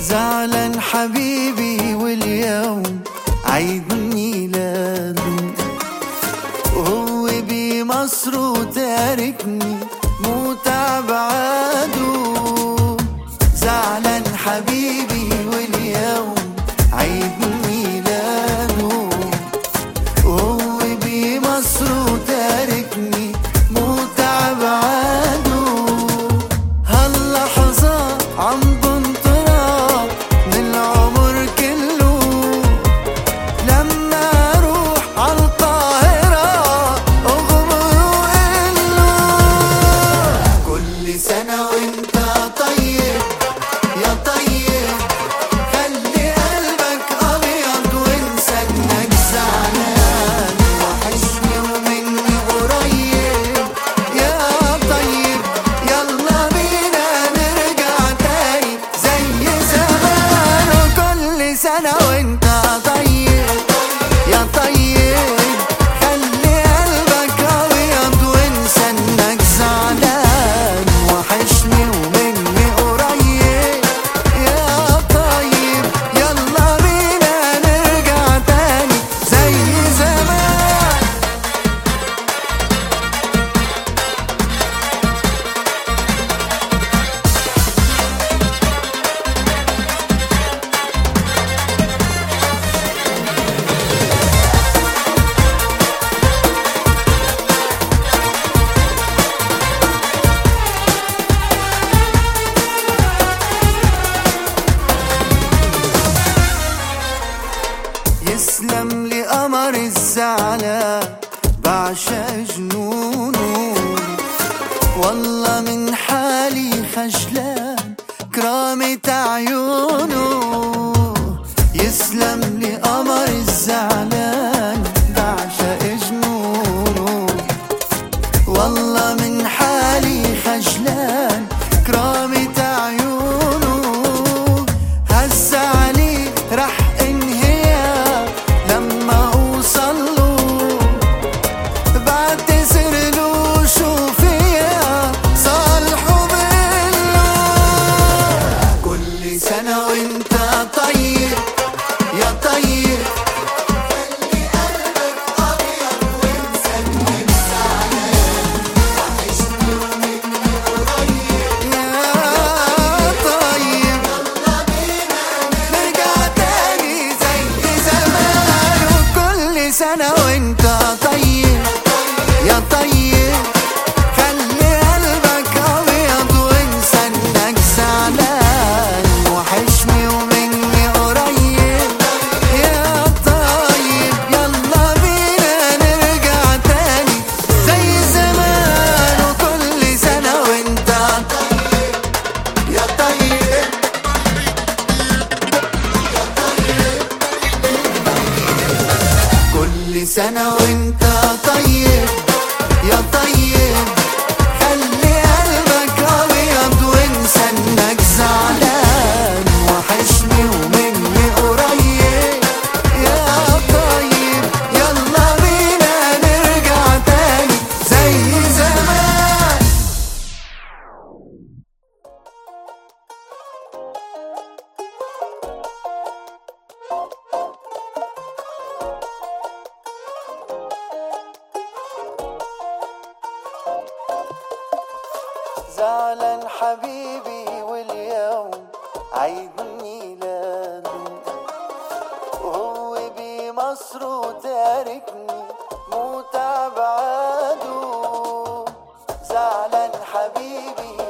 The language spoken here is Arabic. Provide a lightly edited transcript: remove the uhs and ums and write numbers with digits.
زعلان حبيبي واليوم عيد ميلاده، وهو بمصر وتاركني موت بعاده. زعلان حبيبي واليوم عيد ميلاده، وهو بمصر وتاركني موت بعاده. هاللحظة عم بنطرها من العمر كله، لما اروح عالقاهرة اغمر وقله كل سنة وانت طيب يا طيب، خلي قلبك ابيض وانسى انك زعلان. وحشني ومني قريب يا طيب، يلا بينا نرجع تاني زي زمان. وكل سنة وانت طيب يا طيب، خلي قلبك ابيض وانسى انك زعلان. وحشني ومني قريب يا طيب، يلا بينا نرجع تاني زي زمان. يسلم لي قمر الزعلان بعشق جنونه، والله من حالي خجلان كرامة عيونه. يسلم لي قمر الزعلان بعشق جنونه، والله من حالي خجلان كرامة عيونه. هز علي رح انهيها لما اوصله، بعتذر له شو فيها صالحه بقله كل سنة وانت طيب يا طيب، خلي قلبك ابيض وانسى انك زعلان. وحشني ومني قريب يا طيب، يلا بينا نرجع تاني زي زمان. وكل سنة وانت طيب يا طيب، خلي قلبك ابيض وانسى انك زعلان. وحشني ومني قريب يا طيب، يلا بينا نرجع تاني زي زمان. وكل سنة وانت طيب يا طيب، كل سنة وانت طيب يا طيب، خلي قلبك ابيض وانسى انك زعلان. وحشني ومني قريب يا طيب، يلا بينا نرجع تاني زي زمان. زعلان حبيبي واليوم عيد ميلاده، وهو بمصر وتاركني موت بعاده. زعلان حبيبي